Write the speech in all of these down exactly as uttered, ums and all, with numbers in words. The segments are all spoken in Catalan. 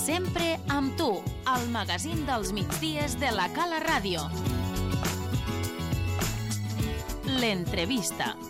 Sempre amb tu, al magazín dels migdies de la Cala Ràdio. L'entrevista.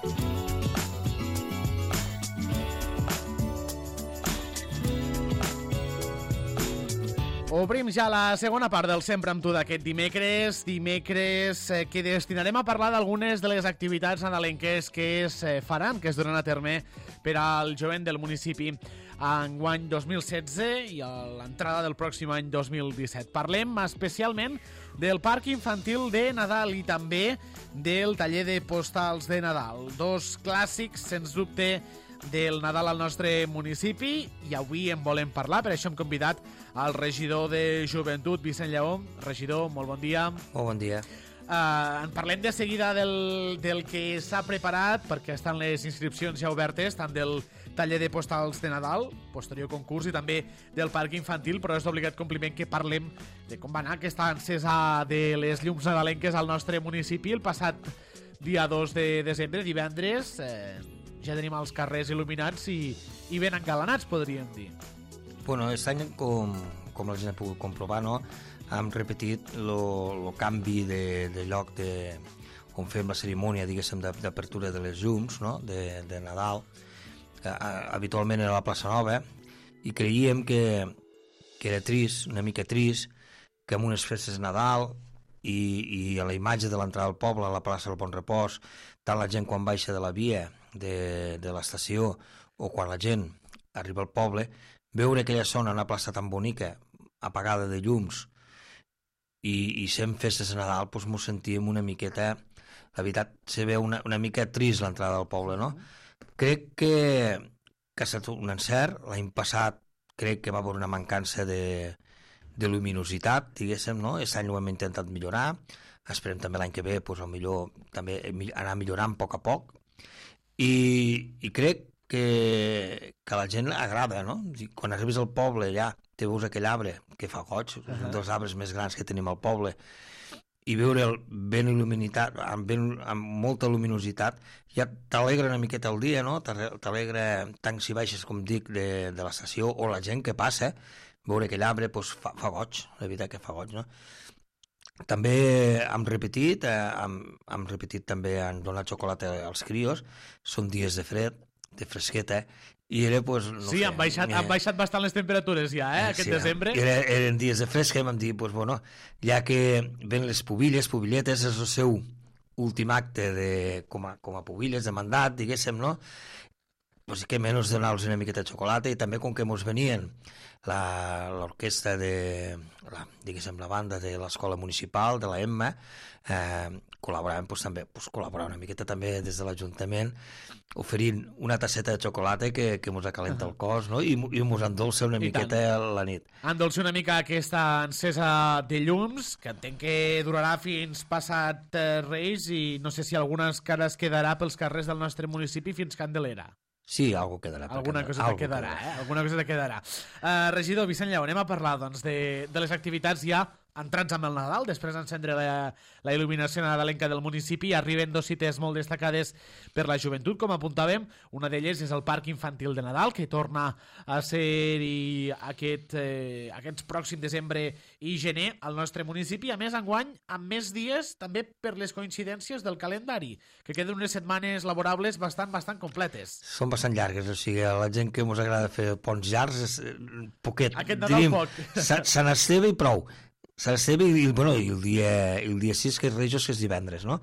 Obrim ja la segona part del Sempre amb tu d'aquest dimecres, dimecres eh, que destinarem a parlar d'algunes de les activitats nadalenques que es eh, faran, que es duran a terme per al jovent del municipi enguany dos mil setze i a l'entrada del pròxim any dos mil disset. Parlem especialment del Parc Infantil de Nadal i també del taller de postals de Nadal. Dos clàssics, sens dubte, del Nadal al nostre municipi, i avui en volem parlar. Per això hem convidat al regidor de Joventut, Vicent Lleó. Regidor, molt bon dia. Molt bon dia. Uh, en parlem de seguida del, del que s'ha preparat, perquè estan les inscripcions ja obertes, tant del taller de postals de Nadal, posterior concurs, i també del parc infantil, però és d'obligat compliment que parlem de com va anar aquesta encesa de les llums nadalenques al nostre municipi el passat dia dos de desembre, divendres. Eh, ja tenim els carrers il·luminats i, i ben engalanats, podríem dir. Bueno, aquest any, com, com la gent ha pogut comprovar, no? Hem repetit el canvi de, de lloc de, on fem la cerimònia, diguéssim, d'apertura de les llums, no? de, de Nadal. Eh, habitualment era a la plaça Nova, i creiem que, que era trist, una mica trist, que amb unes festes de Nadal i, i a la imatge de l'entrada al poble, a la plaça del Bon Repòs, tant la gent quan baixa de la via de, de l'estació o quan la gent arriba al poble, veure aquella zona, una plaça tan bonica, apagada de llums, i, i sent festes de Nadal, doncs m'ho sentíem una miqueta, la veritat, se veu una, una mica trist l'entrada al poble, no? Crec que, que ha estat un encert. L'any passat crec que va haver una mancança de, de luminositat, diguéssim, no? Aquest any ho hem intentat millorar, esperem també l'any que ve, doncs, millor també anar millorant a poc a poc, i, i crec que, que a la gent agrada, no? Quan arribes al poble, ja te veus aquell arbre que fa goig, uh -huh. un dels arbres més grans que tenim al poble, i veure'l ben il·luminat, amb, ben, amb molta luminositat, ja t'alegra una miqueta el dia, no? T'alegra tant si baixes, com dic, de, de l'estació, o la gent que passa, veure aquell arbre, doncs fa, fa goig, la veritat que fa goig, no? També hem repetit, eh, hem, hem repetit també, han donat xocolata als crios, són dies de fred, de fresqueta, i era, pues, no sí, sé, han baixat, han baixat bastant les temperatures ja, eh, aquest sí, desembre. Era, eren dies de fresca, i vam dir, pues, bueno, ja que ven les pubilles, pubilletes, és el seu últim acte de, com, a, com a pubilles de mandat, diguéssim, no? Pues que menys donar-los una miqueta de xocolata, i també com que mos venien l'orquestra de, la, diguéssim, la banda de l'escola municipal, de la Emma, eh, col·laboràvem, pues, també, pues, col·laborar una miqueta també des de l'Ajuntament, oferint una tasseta de xocolata que, que mos acalenta uh -huh. el cos, no? I, i mos endolça una I miqueta tant. la nit. Endolça una mica aquesta encesa de llums, que entenc que durarà fins passat eh, Reis, i no sé si algunes cares quedarà pels carrers del nostre municipi fins Candelera. Sí, algo quedarà. Alguna cosa te quedarà, quedarà, eh? Alguna cosa te quedarà. Uh, regidor Vicent Lleó, anem a parlar, doncs, de, de les activitats ja entrats amb el Nadal, després d'encendre la, la il·luminació nadalenca del municipi. Arriben dos cites molt destacades per la joventut, com apuntàvem. Una d'elles és el Parc Infantil de Nadal, que torna a ser aquest, eh, aquests pròxim desembre i gener al nostre municipi. A més, enguany, amb més dies, també per les coincidències del calendari, que queden unes setmanes laborables bastant, bastant completes. Són bastant llargues, o sigui, a la gent que ens agrada fer ponts llargs, és poquet. Aquest Nadal diríem, poc. Sant Esteve i prou. Sant Esteve i, bueno, i el dia, el dia sis, que és Reis, que és divendres, no?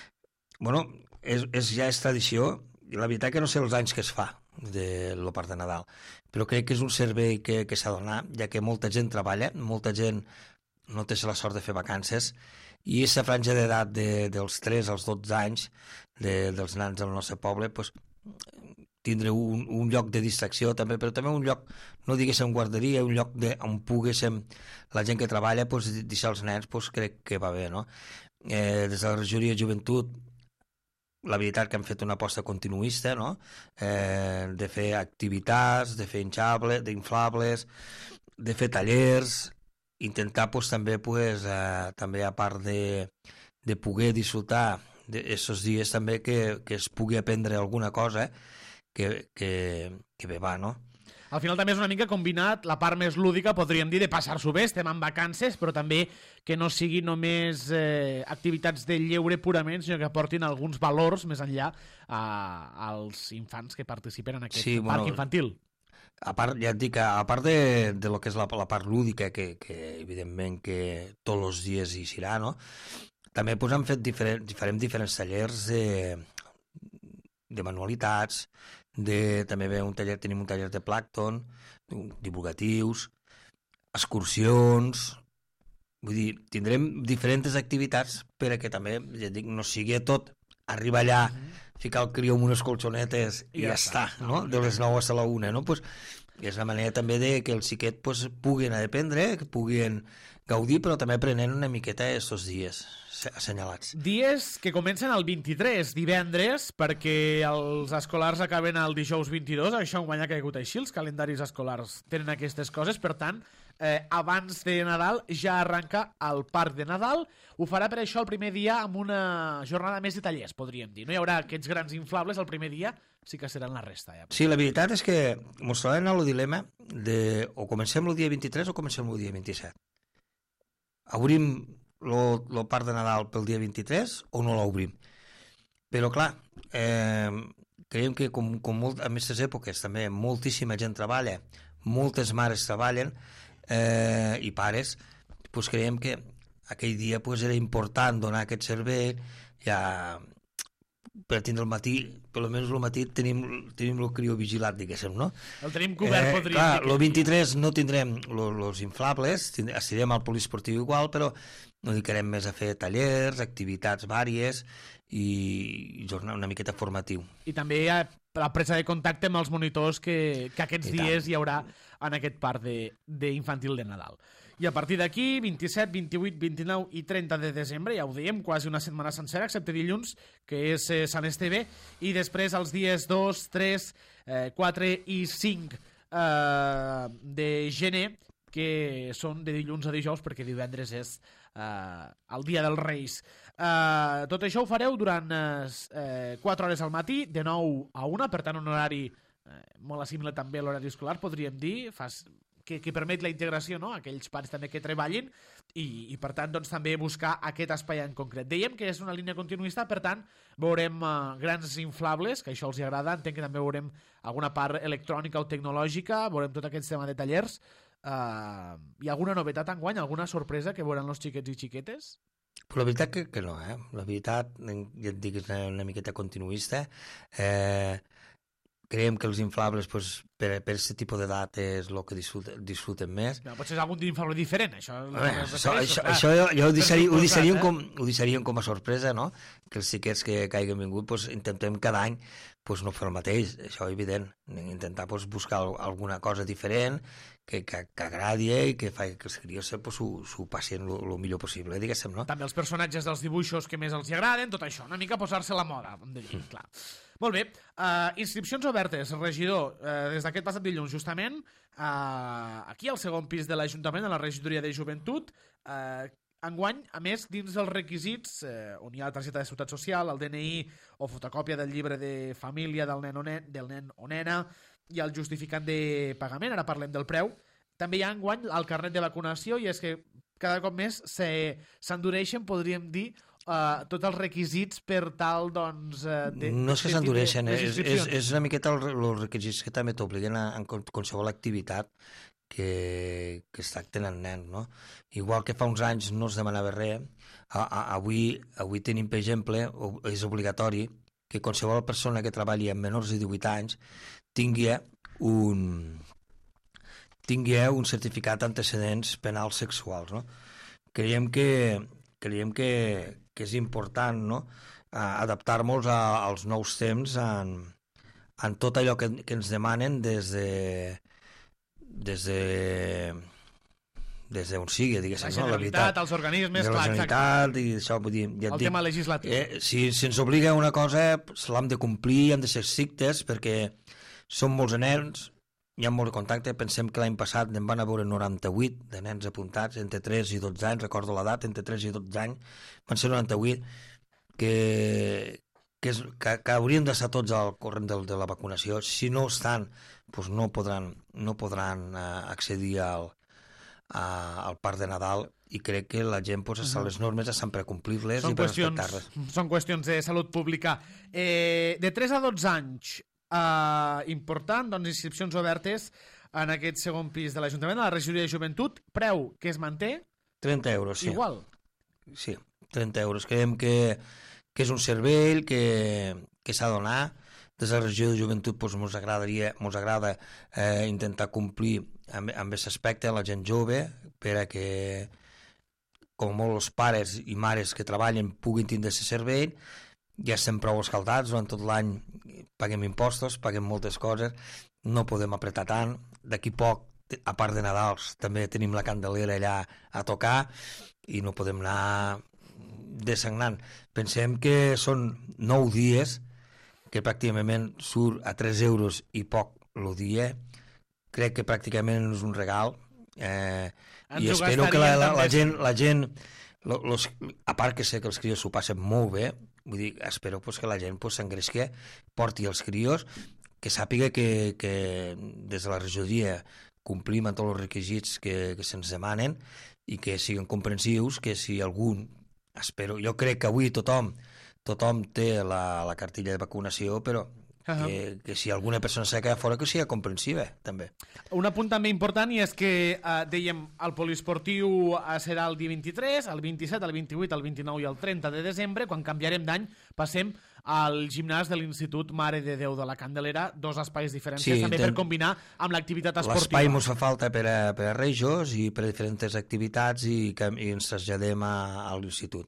Bueno, és, és, ja és tradició, i la veritat que no sé els anys que es fa de lo part de Nadal, però crec que és un servei que, que s'ha de donar, ja que molta gent treballa, molta gent no té la sort de fer vacances, i aquesta franja d'edat de, dels tres als dotze anys de, dels nans del nostre poble, pues, tindre un, un lloc de distracció també, però també un lloc, no diguéssim guarderia, un lloc de, on poguéssim la gent que treballa, pues, deixar els nens, pues, crec que va bé, no? Eh, des de la regidoria de joventut, la veritat que han fet una aposta continuista, no? Eh, de fer activitats, de fer hinxables, d'inflables, de fer tallers, intentar, pues, també, pues, eh, també a part de, de poder disfrutar d'aquests dies també que, que es pugui aprendre alguna cosa, eh? que, que, que bé va, no? Al final també és una mica combinat la part més lúdica, podríem dir, de passar-s'ho bé, estem en vacances, però també que no sigui només eh, activitats de lleure purament, sinó que aportin alguns valors més enllà a, als infants que participen en aquest sí, parc bueno, infantil. A part, ja et dic, a part de, de lo que és la, la part lúdica, que, que evidentment que tots els dies hi serà, no? També pues, hem fet diferent, farem diferents tallers de, de manualitats, de, també ve un taller, tenim un taller de plàncton, divulgatius, excursions, vull dir, tindrem diferents activitats per a que també, ja et dic, no sigui tot arribar allà, mm-hmm. ficar el crió amb unes colxonetes i, i ja, ja està, està, no? De les nou a la una, no? Pues, és la manera també de que els xiquets pues, puguin aprendre, que puguin gaudir, però també aprenent una miqueta aquests dies assenyalats. Dies que comencen el vint-i-tres, divendres, perquè els escolars acaben el dijous vint-i-dos, això enguany ha caigut així, els calendaris escolars tenen aquestes coses, per tant, eh, abans de Nadal ja arranca el Parc de Nadal, ho farà per això el primer dia amb una jornada més de tallers, podríem dir. No hi haurà aquests grans inflables el primer dia, sí que seran la resta. Ja. Sí, la veritat és que mos trobem en el dilema de o comencem el dia vint-i-tres o comencem el dia vint-i-set. Obrim el Parc de Nadal pel dia vint-i-tres o no l'obrim? Però clar, eh, creiem que com, com molt, en aquestes èpoques també moltíssima gent treballa, moltes mares treballen eh, i pares, doncs creiem que aquell dia pues, era important donar aquest servei, ja per tindre el matí, per almenys el matí tenim, tenim el crió vigilat, diguéssim, no? El tenim cobert, eh, podríem clar, dir. El vint-i-tres no tindrem els inflables, estirem al poliesportiu igual, però no dedicarem més a fer tallers, activitats vàries i jornada una miqueta formatiu. I també hi ha la presa de contacte amb els monitors que, que aquests I dies tant. Hi haurà en aquest parc d'infantil de, de Nadal. I a partir d'aquí, vint-i-set, vint-i-vuit, vint-i-nou i trenta de desembre, ja ho dèiem, quasi una setmana sencera, excepte dilluns, que és eh, Sant Esteve, i després els dies dos, tres, quatre i cinc eh, de gener, que són de dilluns a dijous, perquè divendres és eh, el dia dels Reis. Eh, tot això ho fareu durant eh, quatre hores al matí, de nou a una, per tant un horari eh, molt assimile també a l'horari escolar, podríem dir, fas... Que, que permet la integració, no? Aquells pares també que treballin i, i per tant doncs, també buscar aquest espai en concret. Dèiem que és una línia continuista, per tant veurem uh, grans inflables, que això els agrada, entenc que també veurem alguna part electrònica o tecnològica, veurem tot aquest tema de tallers. Uh, hi ha alguna novetat enguany, alguna sorpresa que veuran els xiquets i xiquetes? Però la veritat que, que no, eh? La veritat, ja et dic, és una, una miqueta continuista. Eh... Creiem que els inflables, pues, per aquest tipus d'edat, és el que disfruten, disfruten més. No, potser és algun inflable diferent, això. Veure, això, això, això jo, jo ho, deixaria, ho, deixaríem eh? com, ho deixaríem com a sorpresa, no? Que els xiquets que, que hagin vingut, pues, intentem cada any pues, no fer el mateix, això és evident. Intentar pues, buscar alguna cosa diferent, que, que, que agradi i que fa que els crios pues, s'ho passin el millor possible, diguéssim, no? També els personatges dels dibuixos que més els agraden, tot això, una mica posar-se la moda, hem de dir, clar. Molt bé, uh, inscripcions obertes, regidor, uh, des d'aquest passat dilluns, justament, uh, aquí al segon pis de l'Ajuntament, a la regidoria de Joventut, uh, enguany, a més, dins dels requisits, uh, on hi ha la targeta de Seguretat Social, el D N I o fotocòpia del llibre de família del nen o, nen, del nen o nena i el justificant de pagament, ara parlem del preu, també hi ha enguany el carnet de vacunació i és que cada cop més s'endureixen, podríem dir, Uh, tots els requisits per tal, doncs... Uh, de, no és que s'endureixen, és, és, és una miqueta els requisits que també t'obliguen a, a qualsevol activitat que, que es tracten en nens, no? Igual que fa uns anys no es demanava res, a, a, avui, avui tenim, per exemple, és obligatori que qualsevol persona que treballi amb menors de divuit anys tingui un, tingui un certificat d'antecedents penals sexuals, no? Creiem que creiem que, que és important, no? Adaptar-nos als nous temps en, en tot allò que, que ens demanen des de des de des d'on sigui, diguéssim. La Generalitat, no? Els organismes... De la Generalitat, i això, vull dir... Ja el dic, tema legislatiu. Eh, si se'ns obliga a una cosa, se l'hem de complir, hem de ser estrictes, perquè som molts nens, hi ha molt de contacte. Pensem que l'any passat en van a veure noranta-vuit de nens apuntats, entre tres i dotze anys, recordo l'edat, entre tres i dotze anys, van ser noranta-vuit, que, que, és, que, que haurien d'estar tots al corrent de, de la vacunació. Si no estan, doncs no podran, no podran uh, accedir al, a, al Parc de Nadal, i crec que la gent pues, uh-huh. les normes estan per complir-les i per respectar-les. Són qüestions de salut pública. Eh, de tres a dotze anys, eh, important, doncs inscripcions obertes en aquest segon pis de l'Ajuntament, a la regidoria de Joventut, preu que es manté? trenta euros, sí. Igual? Sí, trenta euros. Creiem que que és un servei que, que s'ha de donar. Des de la regió de joventut doncs, ens agradaria, ens agrada eh, intentar complir amb, amb aquest aspecte la gent jove, per a que, com molt els pares i mares que treballen puguin tindre aquest servei. Ja estem prou escaldats, durant tot l'any paguem impostos, paguem moltes coses, no podem apretar tant. D'aquí poc, a part de Nadals, també tenim la Candelera allà a tocar i no podem anar desagnant. Pensem que són nou dies, que pràcticament surt a tres euros i poc el dia. Crec que pràcticament és un regal. Eh, I espero que la, la, la gent, la gent lo, los, a part que sé que els crios s'ho passen molt bé, vull dir, espero pues, que la gent pues, s'engresqui, porti els crios, que sàpiga que, que des de la regidoria complim amb tots els requisits que, que se'ns demanen i que siguin comprensius, que si algun espero, jo crec que avui tothom tothom té la, la cartilla de vacunació, però uh-huh. que, que si alguna persona s'ha quedat fora que sigui comprensiva, també. Un apunt també important i és que, eh, dèiem, el poliesportiu serà el dia vint-i-tres, el vint-i-set, el vint-i-vuit, el vint-i-nou i el trenta de desembre. Quan canviarem d'any passem al gimnàs de l'Institut Mare de Déu de la Candelera, dos espais diferents, sí, també intent... per combinar amb l'activitat esportiva. L'espai ens fa falta per a, per a Reixos i per a diferents activitats i, que, i ens traslladem a, a l'institut.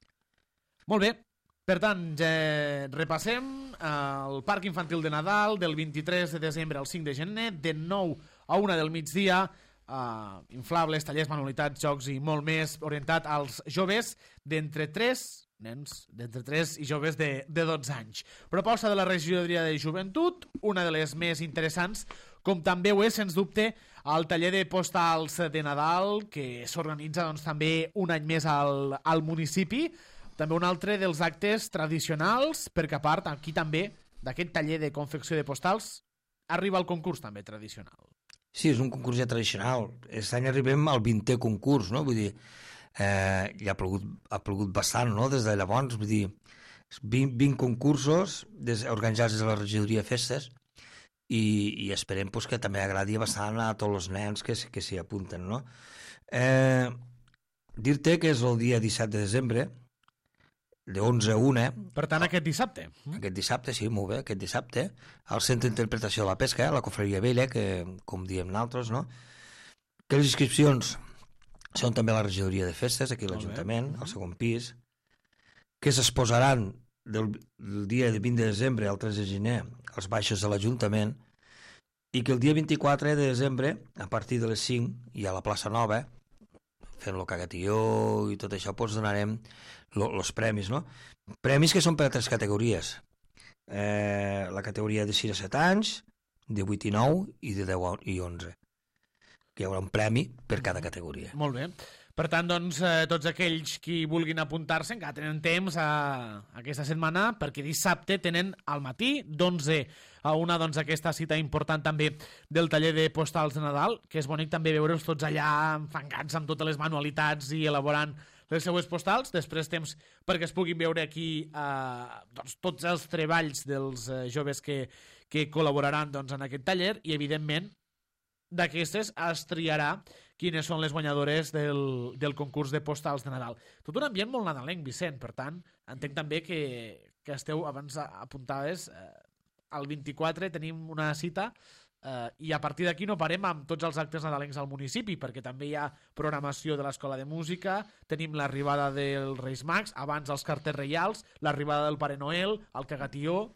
Molt bé. Per tant, ja repassem el Parc Infantil de Nadal del vint-i-tres de desembre al cinc de gener, de nou a una del migdia, uh, inflables, tallers, manualitats, jocs i molt més, orientat als joves d'entre tres, nens d'entre tres i joves de, de dotze anys. Proposta de la regidoria de joventut, una de les més interessants, com també ho és, sens dubte, el taller de postals de Nadal, que s'organitza doncs, també un any més al, al municipi. També un altre dels actes tradicionals, perquè a part, aquí també, d'aquest taller de confecció de postals, arriba el concurs també tradicional. Sí, és un concurs ja tradicional. Aquest any arribem al vintè concurs, no? Vull dir, eh, ja ha plogut, ha plogut bastant, no?, des de llavors. Vull dir, vint, vint concursos des, organitzats des de la regidoria de festes i, i esperem pues, que també agradi bastant a tots els nens que, que s'hi apunten, no? Eh, dir-te que és el dia disset de desembre, de onze a una. Per tant, aquest dissabte. Aquest dissabte, sí, molt bé, aquest dissabte, al Centre d'Interpretació de la Pesca, la Cofreria Vella, que, com diem nosaltres, no? Que les inscripcions són també a la regidoria de festes, aquí a l'Ajuntament, al segon pis, que s'exposaran del, del dia de vint de desembre al tres de gener als baixos de l'Ajuntament i que el dia vint-i-quatre de desembre, a partir de les cinc, i a la plaça Nova, fent el cagatió i tot això, doncs donarem els premis, no? Premis que són per a tres categories. Eh, la categoria de sis a set anys, de vuit i nou i de deu i onze. Que hi haurà un premi per cada categoria. Molt bé. Per tant, doncs, eh, tots aquells qui vulguin apuntar-se encara tenen temps a, a aquesta setmana, perquè dissabte tenen al matí, d'onze a una, doncs, aquesta cita important també del taller de postals de Nadal, que és bonic també veure'ls tots allà enfangats amb totes les manualitats i elaborant les seues postals. Després temps perquè es puguin veure aquí eh, doncs, tots els treballs dels eh, joves que, que col·laboraran doncs, en aquest taller i, evidentment, d'aquestes es triarà quines són les guanyadores del, del concurs de postals de Nadal. Tot un ambient molt nadalenc, Vicent, per tant, entenc també que, que esteu, abans apuntaves, eh, el vint-i-quatre tenim una cita eh, i a partir d'aquí no parem amb tots els actes nadalencs al municipi, perquè també hi ha programació de l'Escola de Música, tenim l'arribada dels Reis Mags, abans els carters reials, l'arribada del Pare Noel, el cagatió.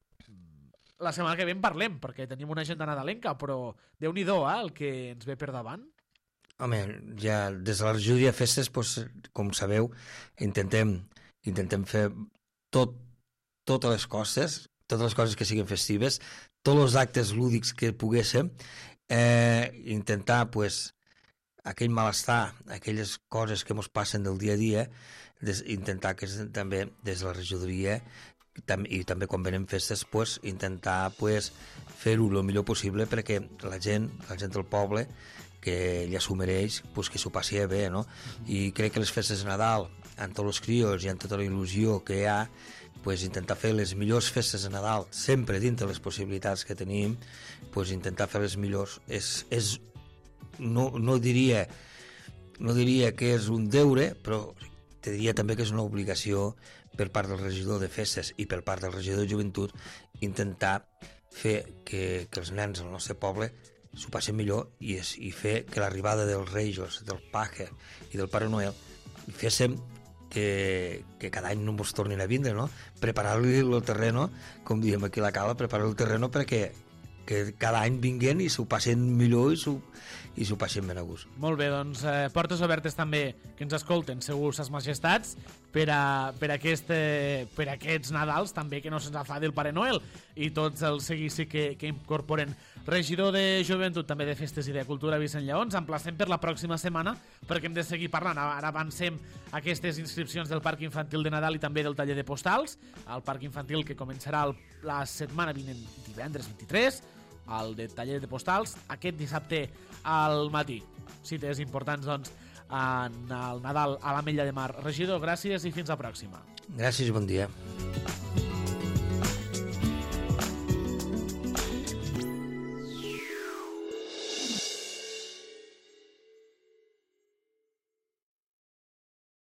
La setmana que ve en parlem, perquè tenim una agenda nadalenca, però déu-n'hi-do, eh, el que ens ve per davant. Home, ja des de la regidoria de festes, doncs, com sabeu, intentem, intentem fer tot, totes les coses, totes les coses que siguin festives, tots els actes lúdics que poguéssim, eh, intentar, pues, aquell malestar, aquelles coses que ens passen del dia a dia, des, intentar que també des de la regidoria i també quan venen festes pues, intentar pues, fer-ho el millor possible perquè la gent, la gent del poble que ja s'ho mereix, pues, que s'ho passi bé, no? I crec que les festes de Nadal, amb tots els crios i amb tota la il·lusió que hi ha, pues, intentar fer les millors festes de Nadal, sempre dintre les possibilitats que tenim, pues, intentar fer les millors és, és no, no diria no diria que és un deure, però te diria també que és una obligació per part del regidor de festes i per part del regidor de joventut intentar fer que, que els nens del nostre poble s'ho passin millor i, és, i fer que l'arribada dels Reis, del Paje i del Pare Noel féssim que, que cada any no ens tornin a vindre, no? Preparar-li el terreno, com diem aquí a la Cala, preparar el terreno perquè que cada any vinguin i s'ho passin millor i s'ho i s'ho passin ben a gust. Molt bé, doncs eh, portes obertes també que ens escolten, segur, ses majestats, per, a, per, aquest, eh, per aquests Nadals també que no se'ns afadi el Pare Noel i tots els seguici que, que incorporen. Regidor de Joventut, també de Festes i de Cultura, Vicent Lleó, ens emplacem per la pròxima setmana perquè hem de seguir parlant. Ara avancem aquestes inscripcions del Parc Infantil de Nadal i també del taller de postals, el Parc Infantil que començarà el, la setmana vinent, divendres vint-i-tres, el de taller de postals, aquest dissabte al matí. Cites importants, doncs, en el Nadal a l'Ametlla de Mar. Regidor, gràcies i fins la pròxima. Gràcies i bon dia.